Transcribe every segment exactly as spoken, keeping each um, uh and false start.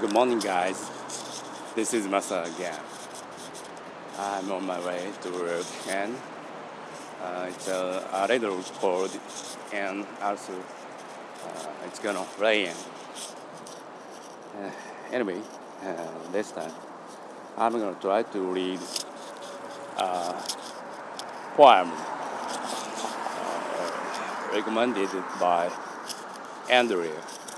Good morning, guys. This is Masa again. I'm on my way to work, and uh, it's uh, a little cold, and also uh, it's gonna rain. Uh, anyway, uh, this time I'm gonna try to read a poem recommended by Andrea,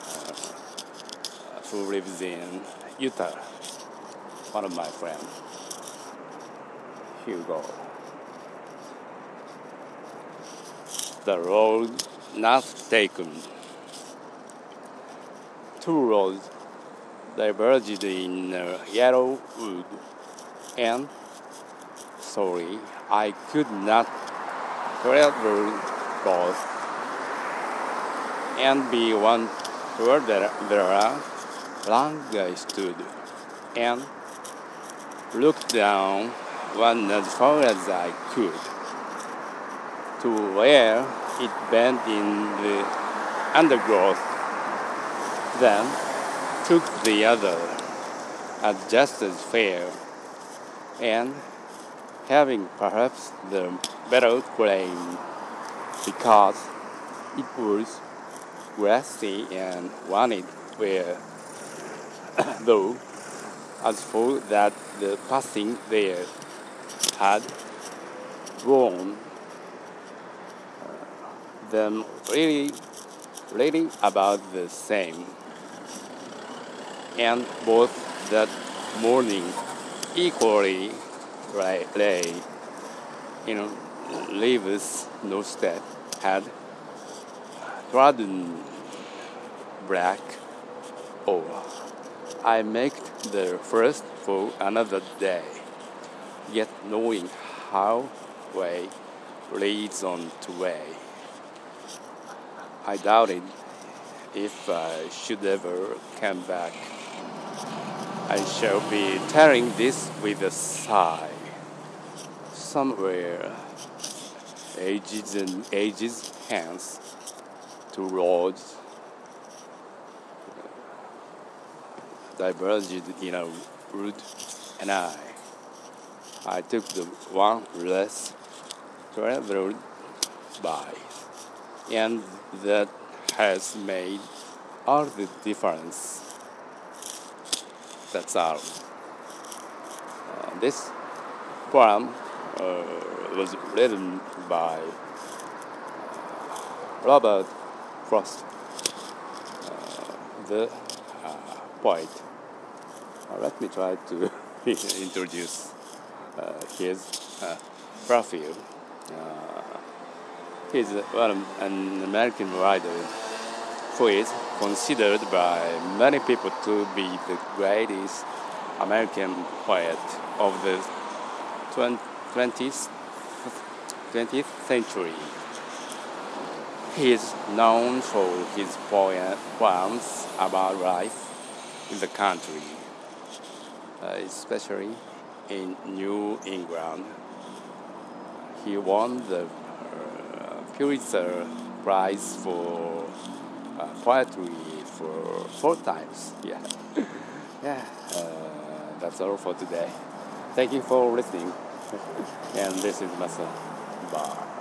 who lives in Utah. One of my friends. Here you go. The road not taken. Two roads diverged in a yellow wood, and sorry, I could not travel both. And beyond where there, there long I stood, and looked down one as far as I could, to where it bent in the undergrowth, then took the other as just as fair, and having perhaps the better claim, because it was grassy and wanted where, though, as for that the passing there had grown them really, really about the same, and both that morning equally lay, lay in leaves no step had trodden black. Oh, I make the first for another day, yet knowing how way leads on to way. I doubted if I should ever come back. I shall be telling this with a sigh. Somewhere, ages and ages hence, two roads diverged in a wood, and I, I took the one less traveled by, and that has made all the difference. That's all. Uh, this poem uh, was written by Robert Frost, uh, the uh, poet. Uh, let me try to introduce uh, his uh, profile. Uh, he's well, an American writer who is considered by many people to be the greatest American poet of the twentieth century. He is known for his poem, poems about life in the country, uh, especially in New England. He won the uh, Pulitzer Prize for uh, poetry for four times. Yeah, yeah. Uh, that's all for today. Thank you for listening. And this is Masa. Bye.